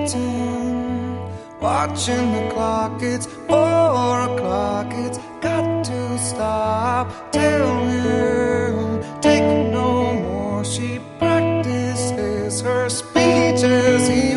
waiting, watching the clock. It's 4 o'clock. It's got to stop. Tell him, take no more. She practices her speeches.